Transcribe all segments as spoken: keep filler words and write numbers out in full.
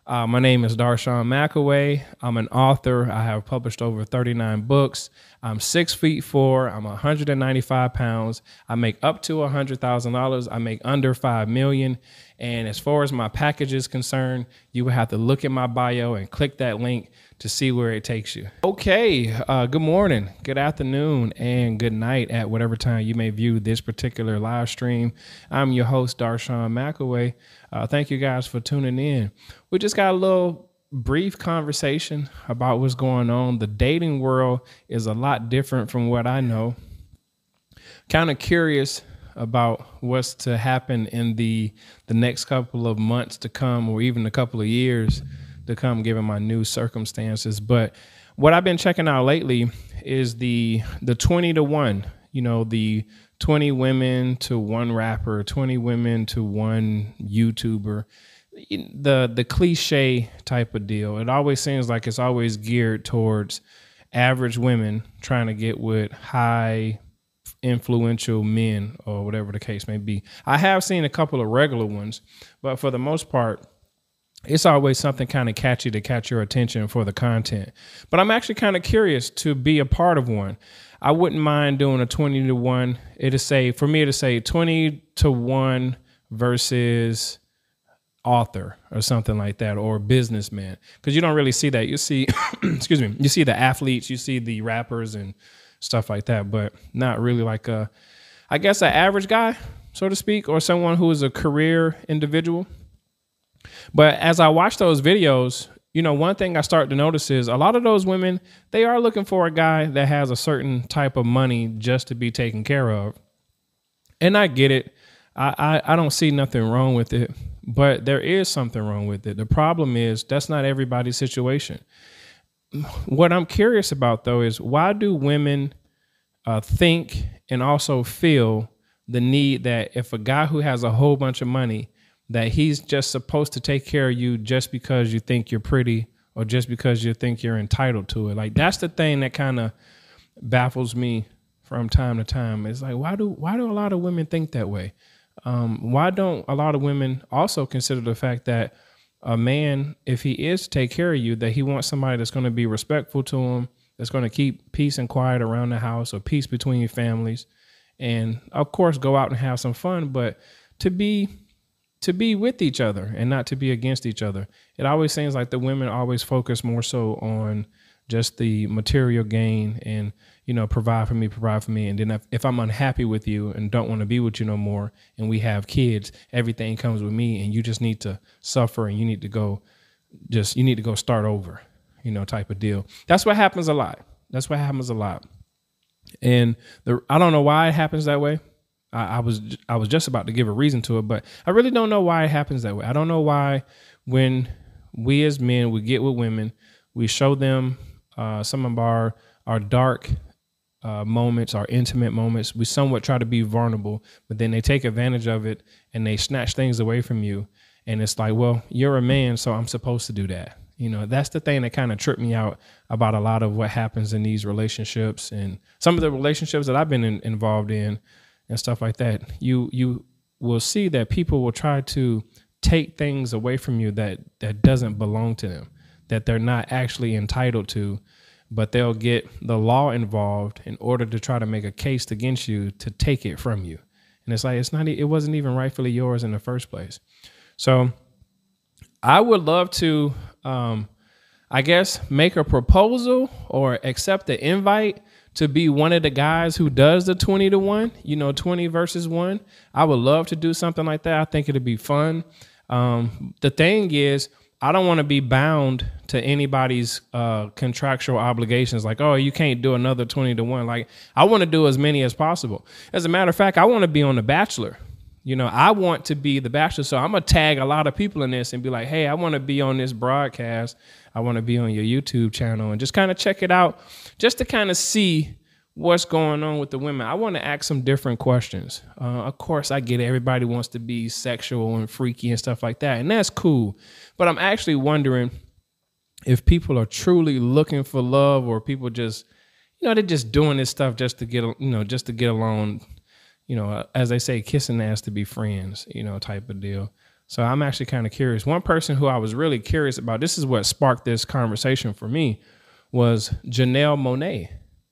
Uh, my name is Darshawn McAway. I'm an author. I have published over thirty-nine books. I'm six feet four. I'm one hundred ninety-five pounds. I make up to one hundred thousand dollars. I make under five million dollars. And as far as my package is concerned, you would have to look at my bio and click that link to see where it takes you. Okay, uh, good morning, good afternoon, and good night at whatever time you may view this particular live stream. I'm your host, Darshawn McAway. Uh, thank you guys for tuning in. We just got a little brief conversation about what's going on. The dating world is a lot different from what I know. Kind of curious about what's to happen in the the next couple of months to come, or even a couple of years to come, given my new circumstances. But what I've been checking out lately is the the twenty to one, you know, the twenty women to one rapper, twenty women to one YouTuber, the the cliche type of deal. It always seems like it's always geared towards average women trying to get with high influential men, or whatever the case may be. I have seen a couple of regular ones, but for the most part, it's always something kind of catchy to catch your attention for the content. But I'm actually kind of curious to be a part of one. I wouldn't mind doing a twenty to one. It'll say, for me to say twenty to one versus author or something like that, or businessman, because you don't really see that. You see, excuse me, you see the athletes, you see the rappers and stuff like that, but not really like a, I guess, an average guy, so to speak, or someone who is a career individual. But as I watch those videos, you know, one thing I start to notice is a lot of those women, they are looking for a guy that has a certain type of money just to be taken care of. And I get it. I, I, I don't see nothing wrong with it, but there is something wrong with it. The problem is that's not everybody's situation. What I'm curious about, though, is why do women uh, think and also feel the need that if a guy who has a whole bunch of money, that he's just supposed to take care of you just because you think you're pretty, or just because you think you're entitled to it? Like, that's the thing that kind of baffles me from time to time. It's like, why do why do a lot of women think that way? Um, why don't a lot of women also consider the fact that a man, if he is to take care of you, that he wants somebody that's going to be respectful to him, that's going to keep peace and quiet around the house, or peace between your families, and of course go out and have some fun, but to be to be with each other and not to be against each other. It always seems like the women always focus more so on just the material gain and, you know, provide for me, provide for me. And then if, if I'm unhappy with you and don't want to be with you no more, and we have kids, everything comes with me, and you just need to suffer, and you need to go just, you need to go start over, you know, type of deal. That's what happens a lot. That's what happens a lot. And the, I don't know why it happens that way. I, I was, I was just about to give a reason to it, but I really don't know why it happens that way. I don't know why when we as men, we get with women, we show them uh, some of our, our dark uh, moments, our intimate moments. We somewhat try to be vulnerable, but then they take advantage of it and they snatch things away from you. And it's like, well, you're a man, so I'm supposed to do that. You know, that's the thing that kind of tripped me out about a lot of what happens in these relationships, and some of the relationships that I've been in, involved in and stuff like that. You, you will see that people will try to take things away from you that, that doesn't belong to them, that they're not actually entitled to, but they'll get the law involved in order to try to make a case against you to take it from you. And it's like, it's not, it wasn't even rightfully yours in the first place. So I would love to, um, I guess, make a proposal or accept the invite to be one of the guys who does the twenty to one, you know, twenty versus one. I would love to do something like that. I think it'd be fun. Um, the thing is, I don't want to be bound to anybody's uh, contractual obligations. Like, oh, you can't do another twenty to one. Like, I want to do as many as possible. As a matter of fact, I want to be on The Bachelor. You know, I want to be The Bachelor. So I'm going to tag a lot of people in this and be like, hey, I want to be on this broadcast. I want to be on your YouTube channel, and just kind of check it out just to kind of see what's going on with the women. I want to ask some different questions. Uh, of course, I get it. Everybody wants to be sexual and freaky and stuff like that, and that's cool. But I'm actually wondering if people are truly looking for love, or people just, you know, they're just doing this stuff just to get, you know, just to get along, you know, as they say, kissing ass to be friends, you know, type of deal. So I'm actually kind of curious. One person who I was really curious about, this is what sparked this conversation for me, was Janelle Monáe.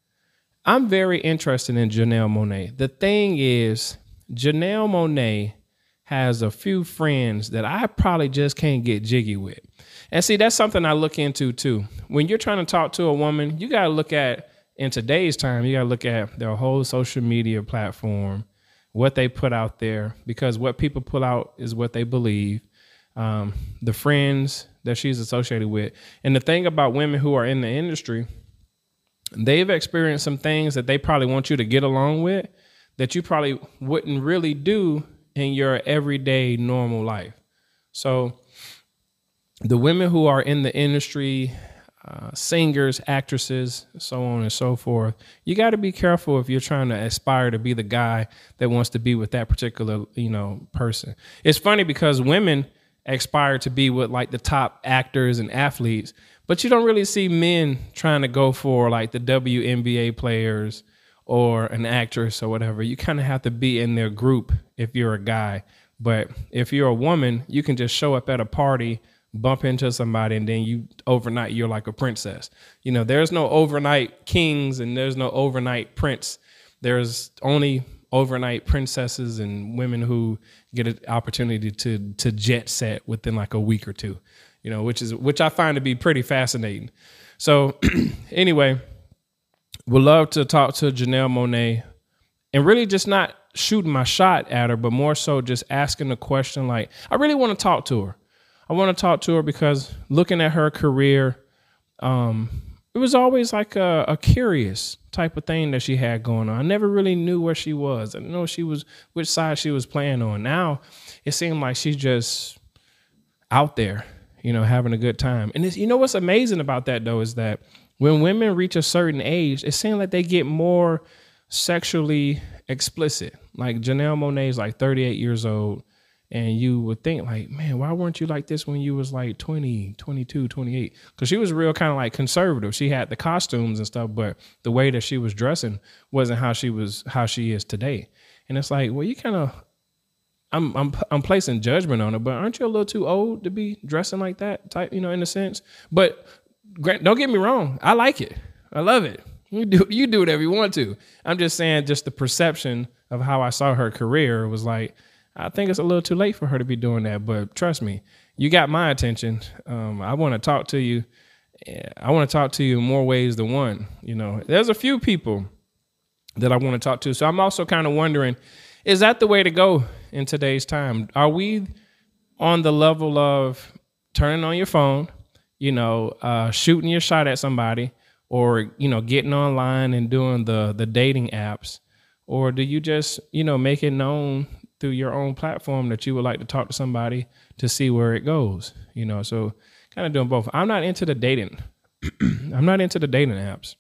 I'm very interested in Janelle Monáe. The thing is, Janelle Monáe has a few friends that I probably just can't get jiggy with. And see, that's something I look into too. When you're trying to talk to a woman, you got to look at, in today's time, you got to look at their whole social media platform, what they put out there, because what people put out is what they believe, um, the friends that she's associated with. And the thing about women who are in the industry, they've experienced some things that they probably want you to get along with that you probably wouldn't really do in your everyday normal life. So the women who are in the industry, uh, singers, actresses, so on and so forth, you got to be careful if you're trying to aspire to be the guy that wants to be with that particular, you know, person. It's funny because women aspire to be with like the top actors and athletes, but you don't really see men trying to go for like the W N B A players or an actress or whatever. You kind of have to be in their group if you're a guy. But if you're a woman, you can just show up at a party, bump into somebody, and then you overnight you're like a princess. You know, there's no overnight kings and there's no overnight prince. There's only overnight princesses and women who get an opportunity to to jet set within like a week or two, you know, which is which I find to be pretty fascinating. So anyway, would love to talk to Janelle Monáe and really just not shooting my shot at her, but more so just asking the question. Like, I really want to talk to her. I want to talk to her because looking at her career, um, it was always like a, a curious type of thing that she had going on. I never really knew where she was. I didn't know she was, which side she was playing on. Now it seemed like she's just out there, you know, having a good time. And it's, you know, what's amazing about that though, is that when women reach a certain age, it seems like they get more sexually explicit. Like Janelle Monáe is like thirty-eight years old. And you would think like, man, why weren't you like this when you was like twenty, twenty-two, twenty-eight? Because she was real kind of like conservative. She had the costumes and stuff, but the way that she was dressing wasn't how she was, how she is today. And it's like, well, you kind of, I'm, I'm, I'm placing judgment on her, but aren't you a little too old to be dressing like that type, you know, in a sense? But don't get me wrong. I like it. I love it. You do, you do whatever you want to. I'm just saying just the perception of how I saw her career was like, I think it's a little too late for her to be doing that, but trust me, you got my attention. Um, I want to talk to you. I want to talk to you in more ways than one. You know, there's a few people that I want to talk to. So I'm also kind of wondering, is that the way to go in today's time? Are we on the level of turning on your phone, you know, uh, shooting your shot at somebody, or, you know, getting online and doing the, the dating apps? Or do you just, you know, make it known through your own platform that you would like to talk to somebody to see where it goes, you know? So kind of doing both. I'm not into the dating. I'm not into the dating apps.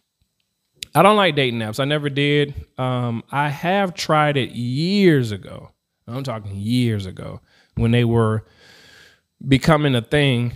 I don't like dating apps. I never did. Um, I have tried it years ago. I'm talking years ago when they were becoming a thing.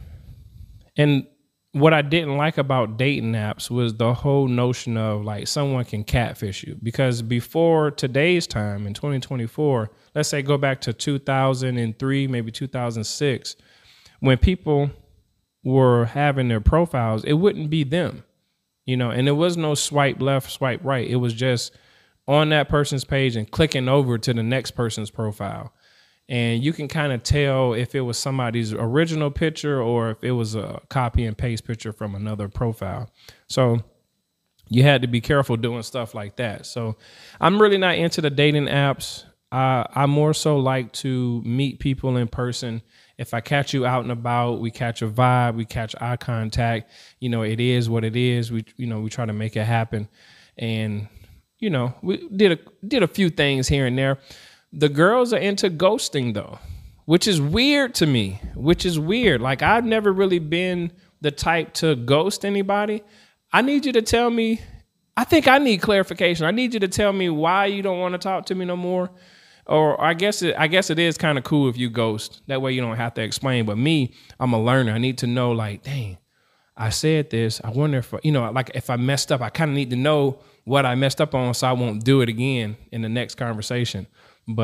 And what I didn't like about dating apps was the whole notion of like someone can catfish you, because before today's time in twenty twenty-four, let's say go back to two thousand three, maybe two thousand six, when people were having their profiles, it wouldn't be them, you know, and there was no swipe left, swipe right. It was just on that person's page and clicking over to the next person's profile. And you can kind of tell if it was somebody's original picture or if it was a copy and paste picture from another profile. So you had to be careful doing stuff like that. So I'm really not into the dating apps. Uh, I more so like to meet people in person. If I catch you out and about, we catch a vibe, we catch eye contact. You know, it is what it is. We, you know, we try to make it happen. And, you know, we did a, did a few things here and there. The girls are into ghosting, though, which is weird to me, which is weird. Like, I've never really been the type to ghost anybody. I need you to tell me. I think I need clarification. I need you to tell me why you don't want to talk to me no more. Or I guess it, I guess it is kind of cool if you ghost. That way you don't have to explain. But me, I'm a learner. I need to know, like, dang, I said this. I wonder if, you know, like if I messed up, I kind of need to know what I messed up on so I won't do it again in the next conversation. But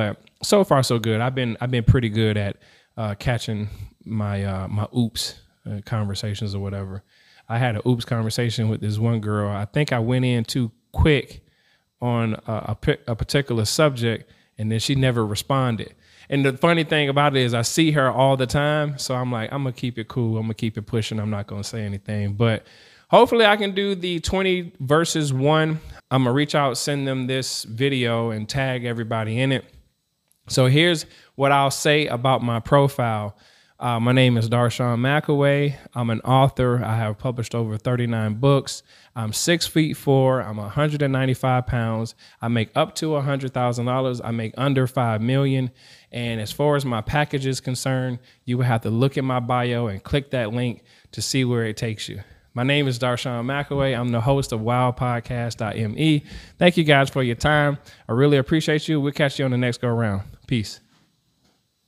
so far so good. I've been I've been pretty good at uh, catching my uh, my oops uh, conversations or whatever. I had a oops conversation with this one girl. I think I went in too quick on a, a, a particular subject, and then she never responded. And the funny thing about it is I see her all the time, so I'm like, I'm gonna keep it cool. I'm gonna keep it pushing. I'm not gonna say anything, but hopefully I can do the twenty versus one. I'm gonna reach out, send them this video, and tag everybody in it. So here's what I'll say about my profile. Uh, my name is Darshawn McAway. I'm an author. I have published over thirty-nine books. I'm six feet four. I'm one hundred ninety-five pounds. I make up to one hundred thousand dollars. I make under five million dollars. And as far as my package is concerned, you will have to look at my bio and click that link to see where it takes you. My name is Darshawn McAway. I'm the host of wild podcast dot m e. Thank you guys for your time. I really appreciate you. We'll catch you on the next go round. Peace.